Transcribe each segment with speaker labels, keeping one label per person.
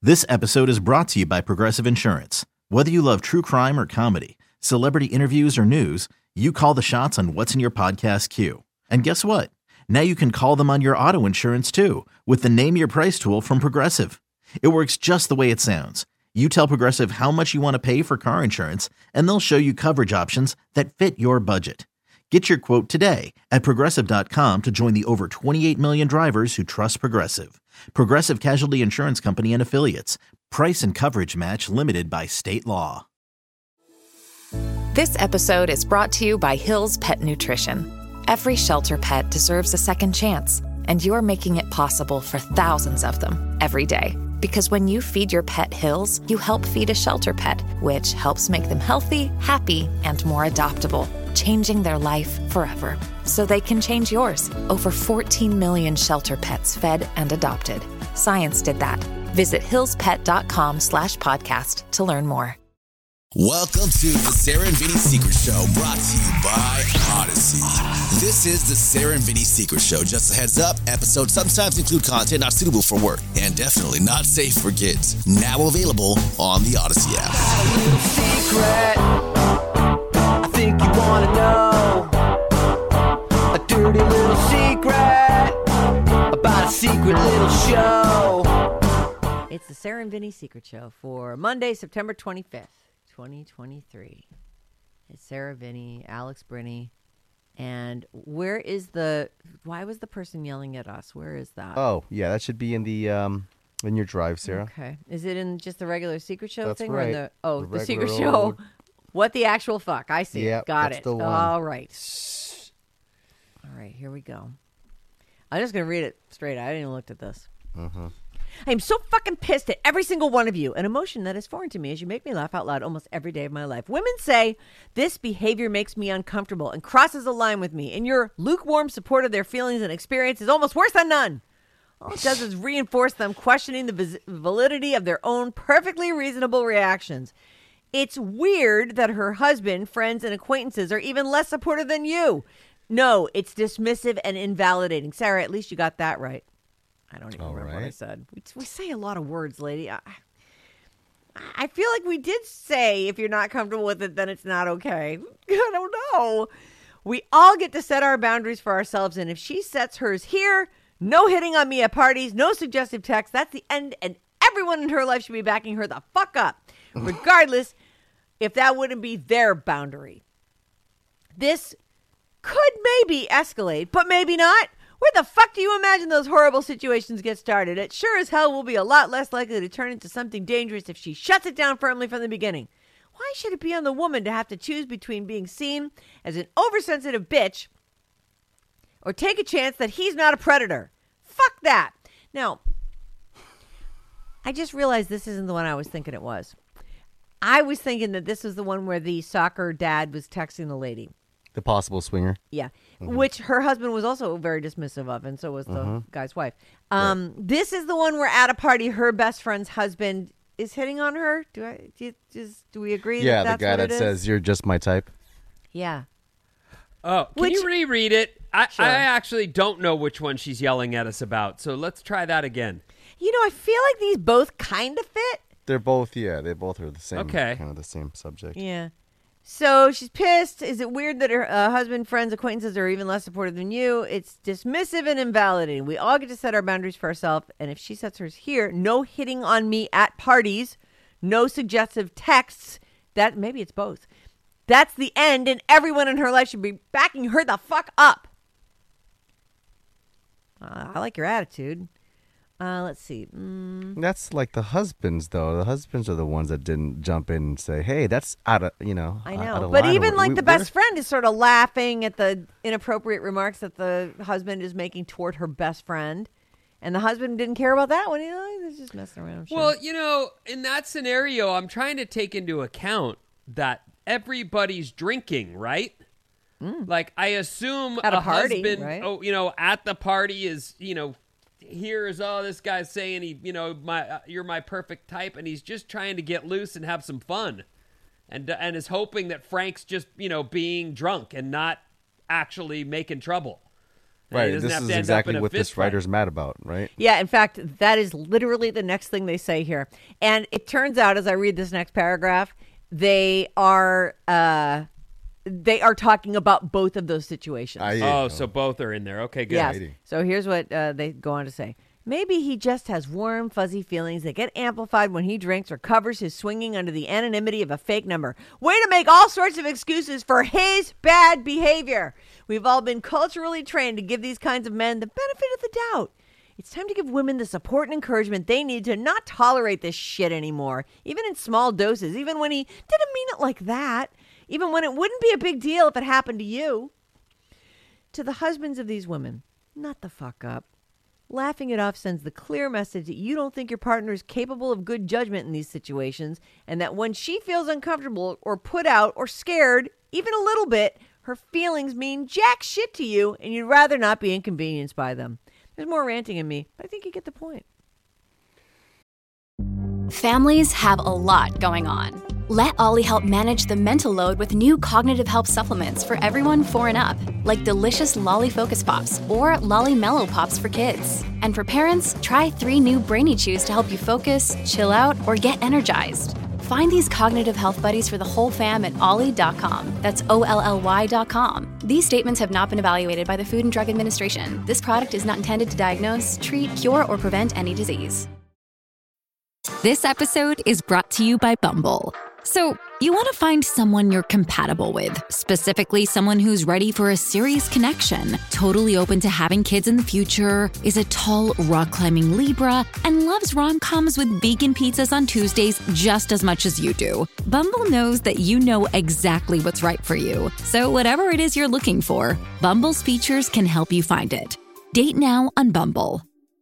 Speaker 1: This episode is brought to you by Progressive Insurance. Whether you love true crime or comedy, celebrity interviews or news, you call the shots on what's in your podcast queue. And guess what? Now you can call them on your auto insurance too with the Name Your Price tool from Progressive. It works just the way it sounds. You tell Progressive how much you want to pay for car insurance, and they'll show you coverage options that fit your budget. Get your quote today at Progressive.com to join the over 28 million drivers who trust Progressive. Progressive Casualty Insurance Company and Affiliates. Price and coverage match limited by state law.
Speaker 2: This episode is brought to you by Hill's Pet Nutrition. Every shelter pet deserves a second chance, and you're making it possible for thousands of them every day. Because when you feed your pet Hill's, you help feed a shelter pet, which helps make them healthy, happy, and more adoptable, changing their life forever. So they can change yours. Over 14 million shelter pets fed and adopted. Science did that. Visit hillspet.com/podcast to learn more.
Speaker 3: Welcome to the Sarah and Vinny Secret Show, brought to you by Odyssey. This is the Sarah and Vinny Secret Show. Just a heads up, episodes sometimes include content not suitable for work and definitely not safe for kids. Now available on the Odyssey app.
Speaker 4: A little secret, I think you want to know. A dirty little secret about a secret little show.
Speaker 5: It's the Sarah and Vinny Secret Show for Monday, September 25th, 2023. It's Sarah, Vinny, Alex, Brittany. And why was the person yelling at us? Where is that?
Speaker 6: Oh, yeah, that should be in the in your drive, Sarah.
Speaker 5: Okay. Is it in just the regular Secret Show
Speaker 6: That's
Speaker 5: thing?
Speaker 6: right.
Speaker 5: Or
Speaker 6: The
Speaker 5: the Secret
Speaker 6: regular
Speaker 5: Show.
Speaker 6: old-
Speaker 5: What the actual fuck? I see.
Speaker 6: Yep,
Speaker 5: Got
Speaker 6: that's
Speaker 5: it.
Speaker 6: the one.
Speaker 5: All right. All right, here we go. I'm just going to read it straight. I didn't even look at this.
Speaker 6: Mm-hmm.
Speaker 5: I am so fucking pissed at every single one of you. An emotion that is foreign to me as you make me laugh out loud almost every day of my life. Women say this behavior makes me uncomfortable and crosses a line with me. And your lukewarm support of their feelings and experience is almost worse than none. All it does is reinforce them questioning the validity of their own perfectly reasonable reactions. It's weird that her husband, friends, and acquaintances are even less supportive than you. No, it's dismissive and invalidating. Sarah, at least you got that right. I don't even remember what I said. We say a lot of words, lady. I feel like we did say if you're not comfortable with it, then it's not okay. I don't know. We all get to set our boundaries for ourselves, and if she sets hers here, no hitting on me at parties, no suggestive text, that's the end, and everyone in her life should be backing her the fuck up, regardless if that wouldn't be their boundary. This could maybe escalate, but maybe not. Where the fuck do you imagine those horrible situations get started? It sure as hell will be a lot less likely to turn into something dangerous if she shuts it down firmly from the beginning. Why should it be on the woman to have to choose between being seen as an oversensitive bitch or take a chance that he's not a predator? Fuck that. Now, I just realized this isn't the one I was thinking it was. I was thinking that this was the one where the soccer dad was texting the lady.
Speaker 6: The possible swinger.
Speaker 5: Yeah, which her husband was also very dismissive of, and so was the guy's wife. This is the one where at a party, her best friend's husband is hitting on her. Do we agree?
Speaker 6: Yeah,
Speaker 5: that's
Speaker 6: the guy
Speaker 5: what
Speaker 6: that
Speaker 5: it is?
Speaker 6: says you're just my type.
Speaker 5: Yeah.
Speaker 7: Oh, can you reread it?
Speaker 5: Sure.
Speaker 7: I actually don't know which one she's yelling at us about, so let's try that again.
Speaker 5: You know, I feel like these both kind of fit.
Speaker 6: They both are the same.
Speaker 7: Okay.
Speaker 6: Kind of the same subject.
Speaker 5: Yeah. So she's pissed. Is it weird that her husband, friends, acquaintances are even less supportive than you? It's dismissive and invalidating. We all get to set our boundaries for ourselves. And if she sets hers here, no hitting on me at parties, no suggestive texts. That maybe it's both. That's the end. And everyone in her life should be backing her the fuck up. I like your attitude. Let's see.
Speaker 6: That's like the husbands, though. The husbands are the ones that didn't jump in and say, "Hey, that's out of
Speaker 5: I know,
Speaker 6: out of
Speaker 5: but
Speaker 6: line."
Speaker 5: even like the best friend is sort of laughing at the inappropriate remarks that the husband is making toward her best friend, and the husband didn't care about that one. He was just messing around. I'm sure.
Speaker 7: Well, in that scenario, I'm trying to take into account that everybody's drinking, right? Like, I assume
Speaker 5: At a party,
Speaker 7: husband,
Speaker 5: right?
Speaker 7: at the party is, here's this guy's saying you're my perfect type, and he's just trying to get loose and have some fun, and is hoping that Frank's just being drunk and not actually making trouble. And he
Speaker 6: Right.
Speaker 7: doesn't
Speaker 6: This
Speaker 7: have
Speaker 6: is
Speaker 7: to end up
Speaker 6: exactly
Speaker 7: in a
Speaker 6: what
Speaker 7: fist
Speaker 6: this
Speaker 7: fight.
Speaker 6: writer's mad about, right?
Speaker 5: Yeah, in fact, that is literally the next thing they say here. And it turns out, as I read this next paragraph, they are talking about both of those situations.
Speaker 7: Oh, so both are in there. Okay, good.
Speaker 5: Yes. So here's what they go on to say. Maybe he just has warm, fuzzy feelings that get amplified when he drinks or covers his swinging under the anonymity of a fake number. Way to make all sorts of excuses for his bad behavior. We've all been culturally trained to give these kinds of men the benefit of the doubt. It's time to give women the support and encouragement they need to not tolerate this shit anymore, even in small doses, even when he didn't mean it like that, even when it wouldn't be a big deal if it happened to you. To the husbands of these women, nut the fuck up. Laughing it off sends the clear message that you don't think your partner is capable of good judgment in these situations, and that when she feels uncomfortable or put out or scared, even a little bit, her feelings mean jack shit to you, and you'd rather not be inconvenienced by them. There's more ranting in me, but I think you get the point.
Speaker 8: Families have a lot going on. Let Ollie help manage the mental load with new cognitive help supplements for everyone 4 and up, like delicious Lolly Focus Pops or Lolly Mellow Pops for kids. And for parents, try 3 new Brainy Chews to help you focus, chill out, or get energized. Find these cognitive health buddies for the whole fam at ollie.com. That's OLLY.com. These statements have not been evaluated by the Food and Drug Administration. This product is not intended to diagnose, treat, cure, or prevent any disease.
Speaker 9: This episode is brought to you by Bumble. So, you want to find someone you're compatible with, specifically someone who's ready for a serious connection, totally open to having kids in the future, is a tall, rock-climbing Libra, and loves rom-coms with vegan pizzas on Tuesdays just as much as you do. Bumble knows that you know exactly what's right for you. So whatever it is you're looking for, Bumble's features can help you find it. Date now on Bumble.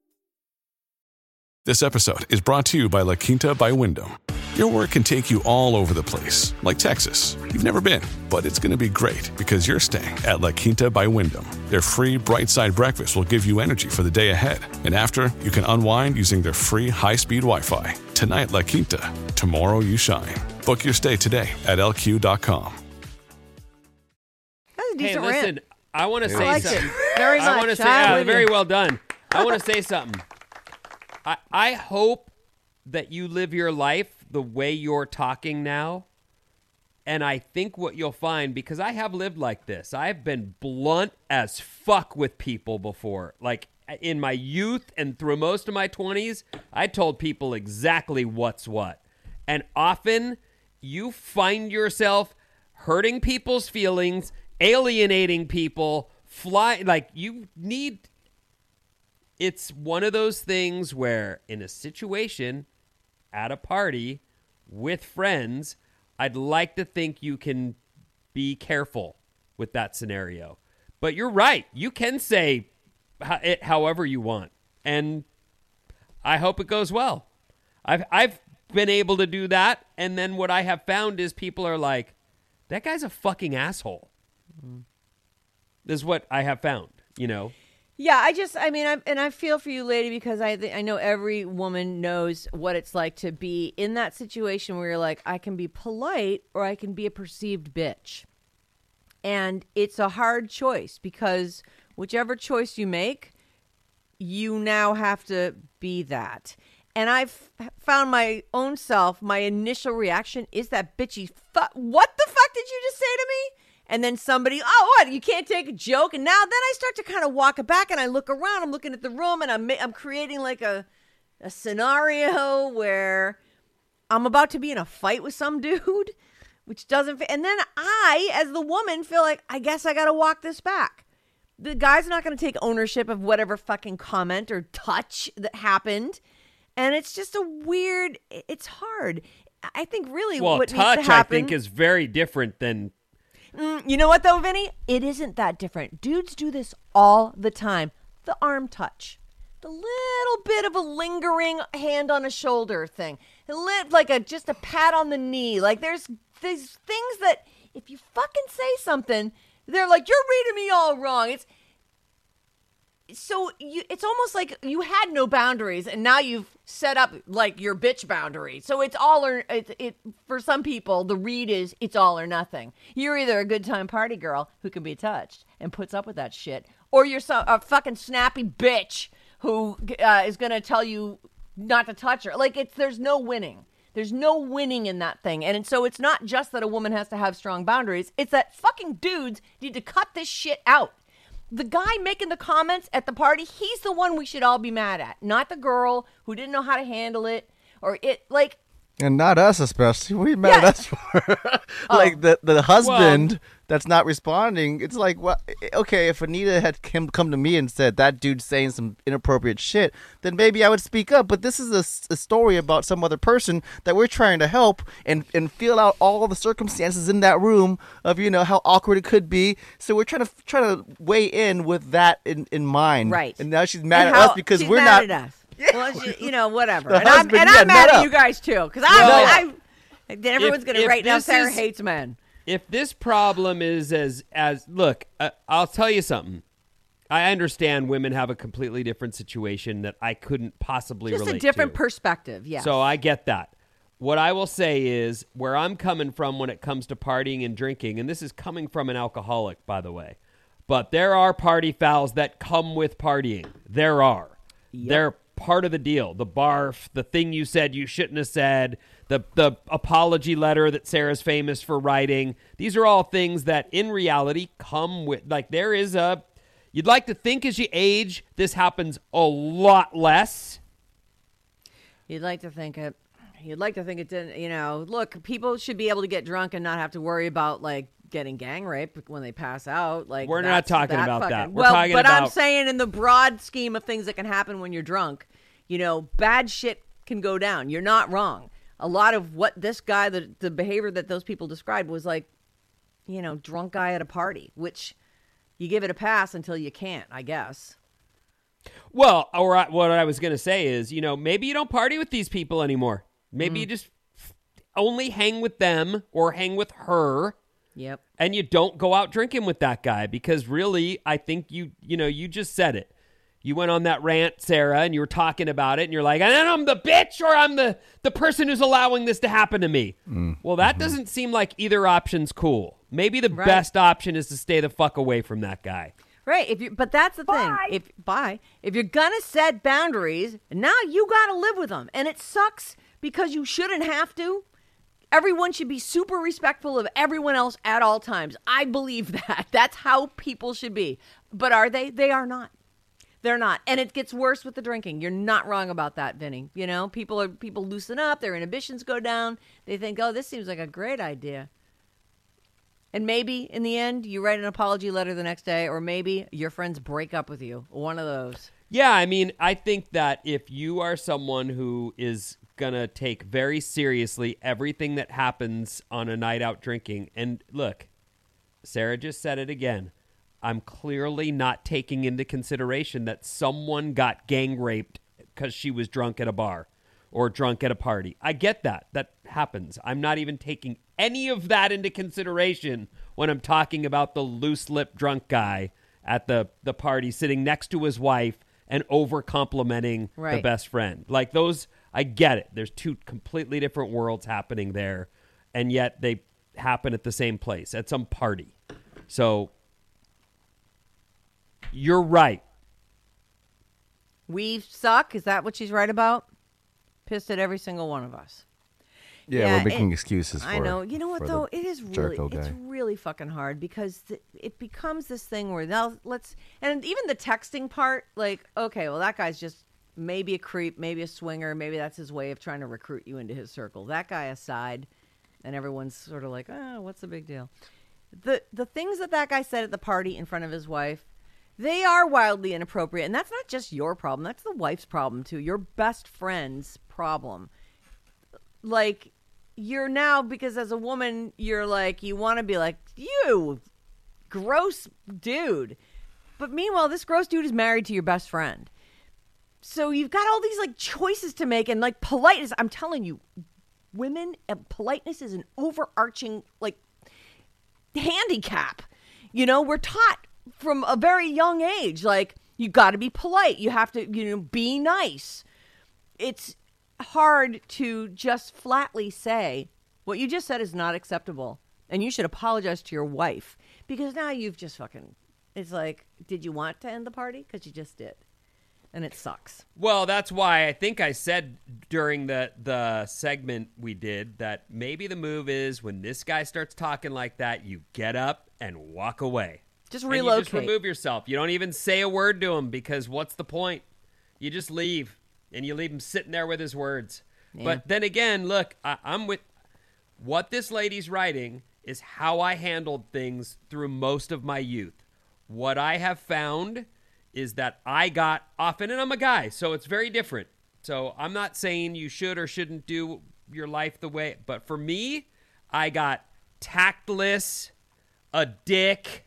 Speaker 10: This episode is brought to you by La Quinta by Wyndham. Your work can take you all over the place, like Texas. You've never been, but it's going to be great because you're staying at La Quinta by Wyndham. Their free Bright Side breakfast will give you energy for the day ahead. And after, you can unwind using their free high-speed Wi-Fi. Tonight, La Quinta. Tomorrow, you shine. Book your stay today at LQ.com.
Speaker 5: That's a
Speaker 7: Hey,
Speaker 5: decent
Speaker 7: listen,
Speaker 5: rant.
Speaker 7: I want to
Speaker 5: I
Speaker 7: say
Speaker 5: liked
Speaker 7: something.
Speaker 5: it very much.
Speaker 7: I want to say,
Speaker 5: I'm with
Speaker 7: very
Speaker 5: you.
Speaker 7: well done. I want to say something. I hope that you live your life the way you're talking now. And I think what you'll find, because I have lived like this, I've been blunt as fuck with people before. Like in my youth and through most of my 20s, I told people exactly what's what. And often you find yourself hurting people's feelings, alienating people, it's one of those things where in a situation at a party with friends, I'd like to think you can be careful with that scenario. But you're right. You can say it however you want. And I hope it goes well. I've been able to do that. And then what I have found is people are like, that guy's a fucking asshole. This is what I have found, you know?
Speaker 5: Yeah, I feel for you, lady, because I know every woman knows what it's like to be in that situation where you're like, I can be polite or I can be a perceived bitch. And it's a hard choice because whichever choice you make, you now have to be that. And I've found my own self, my initial reaction is that bitchy, what the fuck did you just say to me? And then somebody, oh, what? You can't take a joke. And now then I start to kind of walk it back and I look around. I'm looking at the room and I'm creating like a scenario where I'm about to be in a fight with some dude, which doesn't fit. And then I, as the woman, feel like, I guess I got to walk this back. The guy's not going to take ownership of whatever fucking comment or touch that happened. And it's just it's hard. I think really what needs to happen.
Speaker 7: Touch, I think, is very different than...
Speaker 5: You know what, though, Vinny? It isn't that different. Dudes do this all the time. The arm touch. The little bit of a lingering hand on a shoulder thing. Just a pat on the knee. Like, there's things that if you fucking say something, they're like, you're reading me all wrong. It's almost like you had no boundaries and now you've set up like your bitch boundary. So it's all for some people, the read is it's all or nothing. You're either a good time party girl who can be touched and puts up with that shit, or you're a fucking snappy bitch who is going to tell you not to touch her. Like, there's no winning. There's no winning in that thing. And so it's not just that a woman has to have strong boundaries. It's that fucking dudes need to cut this shit out. The guy making the comments at the party, he's the one we should all be mad at, not the girl who didn't know how to handle it or it, like.
Speaker 6: And not us, especially. What are you mad at us for? Like the husband that's not responding. It's like, well, okay, if Anita had come to me and said that dude's saying some inappropriate shit, then maybe I would speak up. But this is a story about some other person that we're trying to help and feel out all the circumstances in that room of, you know, how awkward it could be. So we're trying to weigh in with that in mind.
Speaker 5: Right.
Speaker 6: And now she's mad at us because we're
Speaker 5: mad
Speaker 6: not.
Speaker 5: At us. Well, you know, whatever.
Speaker 6: And I'm
Speaker 5: mad at you guys too, because everyone's going to write now. Sarah hates men.
Speaker 7: If this problem is as look, I'll tell you something. I understand women have a completely different situation that I couldn't possibly relate to.
Speaker 5: Just a different perspective, yeah.
Speaker 7: So I get that. What I will say is where I'm coming from when it comes to partying and drinking, and this is coming from an alcoholic, by the way, but there are party fouls that come with partying. There are. Yep. They're part of the deal. The barf, the thing you said you shouldn't have said, the apology letter that Sarah's famous for writing. These are all things that in reality come with, like, there is you'd like to think as you age, this happens a lot less.
Speaker 5: You'd like to think it didn't, you know, look, people should be able to get drunk and not have to worry about, like, getting gang raped when they pass out. Like,
Speaker 7: we're not talking about that.
Speaker 5: We're talking about, I'm saying in the broad scheme of things that can happen when you're drunk, you know, bad shit can go down. You're not wrong. A lot of what this guy, the behavior that those people described was like, you know, drunk guy at a party, which you give it a pass until you can't, I guess.
Speaker 7: Well, what I was going to say is, you know, maybe you don't party with these people anymore. Maybe you just only hang with them or hang with her.
Speaker 5: Yep.
Speaker 7: And you don't go out drinking with that guy because really, I think you just said it. You went on that rant, Sarah, and you were talking about it, and you're like, and then I'm the bitch or I'm the person who's allowing this to happen to me. Well, that doesn't seem like either option's cool. Maybe the best option is to stay the fuck away from that guy.
Speaker 5: Right. But that's the thing. If you're going to set boundaries, now you got to live with them. And it sucks because you shouldn't have to. Everyone should be super respectful of everyone else at all times. I believe that. That's how people should be. But are they? They are not. They're not. And it gets worse with the drinking. You're not wrong about that, Vinny. You know, people loosen up. Their inhibitions go down. They think, oh, this seems like a great idea. And maybe in the end, you write an apology letter the next day, or maybe your friends break up with you. One of those.
Speaker 7: Yeah, I mean, I think that if you are someone who is going to take very seriously everything that happens on a night out drinking, and look, Sarah just said it again, I'm clearly not taking into consideration that someone got gang raped because she was drunk at a bar or drunk at a party. I get that. That happens. I'm not even taking any of that into consideration when I'm talking about the loose-lipped drunk guy at the party sitting next to his wife and over-complimenting the best friend. Like those, I get it. There's two completely different worlds happening there, and yet they happen at the same place, at some party. So you're right.
Speaker 5: We suck. Is that what she's right about? Pissed at every single one of us.
Speaker 6: Yeah, we're making excuses for
Speaker 5: I know. You know what, though? It is
Speaker 6: it's
Speaker 5: really fucking hard because it becomes this thing where now and even the texting part, like, okay, well, that guy's just maybe a creep, maybe a swinger, maybe that's his way of trying to recruit you into his circle. That guy aside, and everyone's sort of like, oh, what's the big deal? The things that guy said at the party in front of his wife, they are wildly inappropriate. And that's not just your problem. That's the wife's problem, too. Your best friend's problem. Like, you're now, because as a woman, you're like, you want to be like, you gross dude. But meanwhile, this gross dude is married to your best friend. So you've got all these, like, choices to make. And, like, politeness, I'm telling you, women, politeness is an overarching, like, handicap. You know, we're taught from a very young age, like, you got to be polite. You have to, be nice. It's hard to just flatly say what you just said is not acceptable and you should apologize to your wife, because now you've just fucking It's like, did you want to end the party? Because you just did. And it sucks.
Speaker 7: Well, that's why I think I said during the segment we did that maybe the move is when this guy starts talking like that, you get up and walk away.
Speaker 5: Just relocate.
Speaker 7: And you just remove yourself. You don't even say a word to him because what's the point? You just leave, and you leave him sitting there with his words. Yeah. But then again, look, I'm with what this lady's writing is how I handled things through most of my youth. What I have found is that I got often, and I'm a guy, so it's very different. So I'm not saying you should or shouldn't do your life the way, but for me, I got tactless, a dick,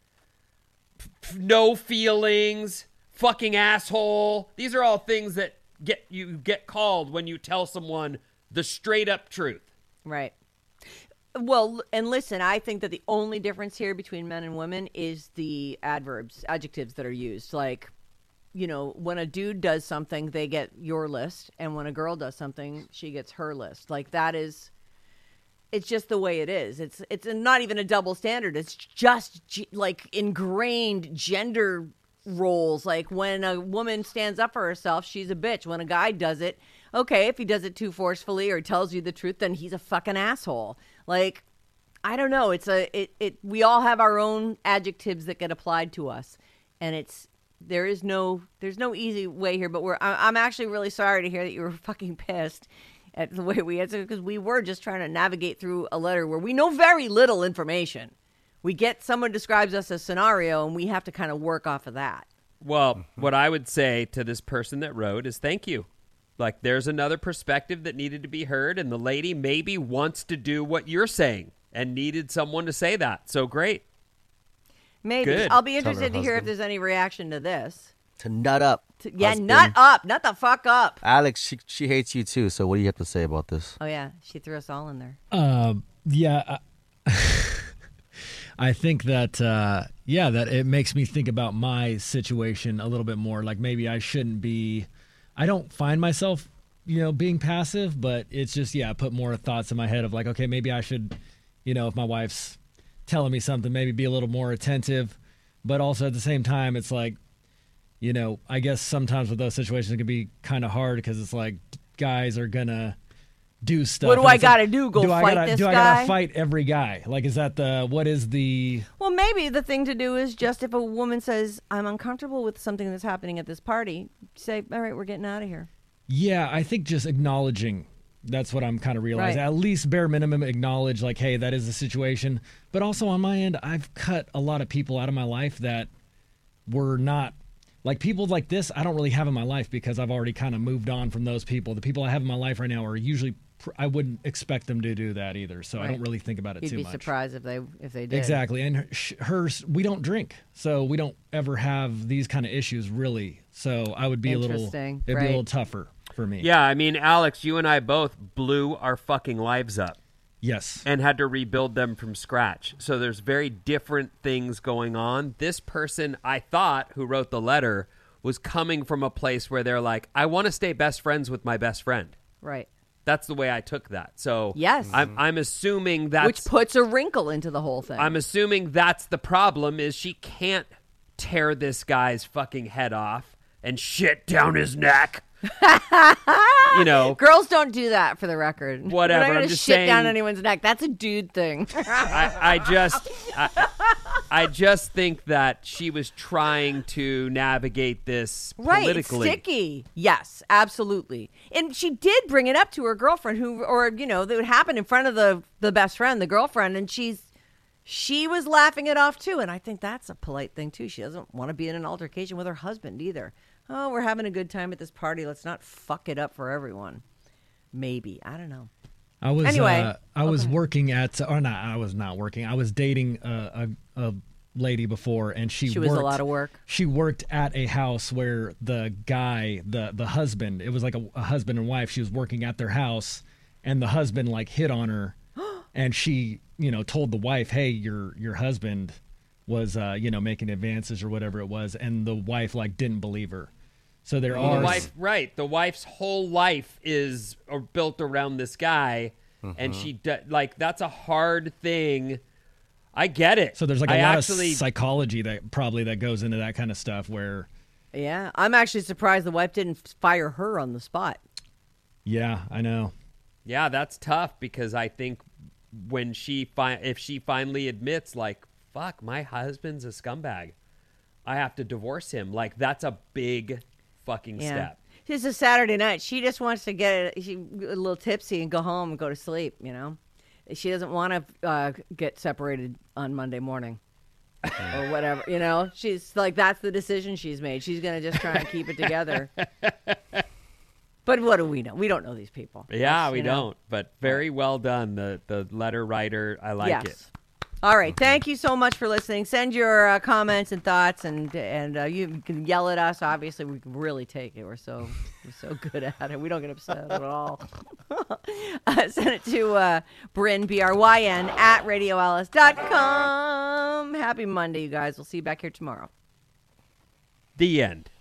Speaker 7: no feelings, fucking asshole. These are all things that get called when you tell someone the straight up truth.
Speaker 5: Right. Well, and listen, I think that the only difference here between men and women is the adjectives that are used. Like, you know, when a dude does something, they get your list. And when a girl does something, she gets her list. Like, that is, it's just the way it is. It's not even a double standard. It's just like ingrained gender roles. Like when a woman stands up for herself, she's a bitch. When a guy does it, okay, if he does it too forcefully or tells you the truth, then he's a fucking asshole. Like, I don't know. We all have our own adjectives that get applied to us, and there's no easy way here. But I'm actually really sorry to hear that you were fucking pissed at the way we answered, because we were just trying to navigate through a letter where we know very little information. We get someone describes us a scenario, and we have to kind of work off of that.
Speaker 7: Well, what I would say to this person that wrote is thank you. Like, there's another perspective that needed to be heard, and the lady maybe wants to do what you're saying and needed someone to say that. So great.
Speaker 5: Maybe.
Speaker 7: Good.
Speaker 5: I'll be interested to hear if there's any reaction to this.
Speaker 6: To nut up.
Speaker 5: Nut up. Nut the fuck up.
Speaker 6: Alex, she hates you too, so what do you have to say about this?
Speaker 5: Oh, yeah. She threw us all in there.
Speaker 11: Yeah. I think that, that it makes me think about my situation a little bit more. Like, maybe I shouldn't be... I don't find myself, being passive, but it's just, I put more thoughts in my head of like, okay, maybe I should, if my wife's telling me something, maybe be a little more attentive. But also at the same time, it's like, I guess sometimes with those situations, it can be kind of hard because it's like guys are going to do stuff.
Speaker 5: What do I got to do? Go fight this guy?
Speaker 11: Do I got to fight every guy? Like, is that what is the...
Speaker 5: Well, maybe the thing to do is just if a woman says, I'm uncomfortable with something that's happening at this party, say, all right, we're getting out of here.
Speaker 11: Yeah, I think just acknowledging, that's what I'm kind of realizing.
Speaker 5: Right.
Speaker 11: At least bare minimum acknowledge, like, hey, that is the situation. But also on my end, I've cut a lot of people out of my life that were not... Like, people like this, I don't really have in my life because I've already kind of moved on from those people. The people I have in my life right now are usually... I wouldn't expect them to do that either, so right. I don't really think about it too much.
Speaker 5: You'd be surprised if they did.
Speaker 11: Exactly, and hers, we don't drink, so we don't ever have these kind of issues really. So I would be it'd be a little tougher for me.
Speaker 7: Yeah, I mean, Alex, you and I both blew our fucking lives up.
Speaker 11: Yes.
Speaker 7: And had to rebuild them from scratch. So there's very different things going on. This person, I thought, who wrote the letter, was coming from a place where they're like, I want to stay best friends with my best friend.
Speaker 5: Right.
Speaker 7: That's the way I took that. So
Speaker 5: yes.
Speaker 7: I'm assuming that's...
Speaker 5: Which puts a wrinkle into the whole thing.
Speaker 7: I'm assuming that's the problem, is she can't tear this guy's fucking head off and shit down his neck.
Speaker 5: Girls don't do that, for the record.
Speaker 7: Whatever.
Speaker 5: I'm
Speaker 7: just
Speaker 5: shit
Speaker 7: saying,
Speaker 5: down anyone's neck. That's a dude thing.
Speaker 7: I just think that she was trying to navigate this politically.
Speaker 5: Right, it's sticky. Yes, absolutely. And she did bring it up to her girlfriend, that would happen in front of the best friend, the girlfriend, and she was laughing it off too. And I think that's a polite thing too. She doesn't want to be in an altercation with her husband either. Oh, we're having a good time at this party. Let's not fuck it up for everyone. Maybe. I don't know.
Speaker 11: I was working at, or not, I was not working. I was dating a lady before, and she
Speaker 5: was a lot of work.
Speaker 11: She worked at a house where the guy, the husband, it was like a husband and wife. She was working at their house, and the husband like hit on her, and she, told the wife, hey, your husband was, making advances or whatever it was, and the wife like didn't believe her. So there are...
Speaker 7: The wife's whole life is built around this guy, and she, that's a hard thing I get it.
Speaker 11: So there's like
Speaker 7: a
Speaker 11: lot of psychology that goes into that kind of stuff where.
Speaker 5: Yeah, I'm actually surprised the wife didn't fire her on the spot.
Speaker 11: Yeah, I know.
Speaker 7: Yeah, that's tough because I think when if she finally admits, like, fuck, my husband's a scumbag, I have to divorce him. Like, that's a big fucking step.
Speaker 5: It's a Saturday night. She just wants to get a little tipsy and go home and go to sleep, you know? She doesn't want to get separated on Monday morning or whatever, you know? She's like, that's the decision she's made. She's going to just try and keep it together. But what do we know? We don't know these people.
Speaker 7: Yeah, we don't. But very well done, the letter writer. I like it.
Speaker 5: All right. Thank you so much for listening. Send your comments and thoughts, and you can yell at us. Obviously, we can really take it. We're so good at it. We don't get upset at all. Send it to Bryn, BRYN, at radioalice.com. Happy Monday, you guys. We'll see you back here tomorrow.
Speaker 7: The end.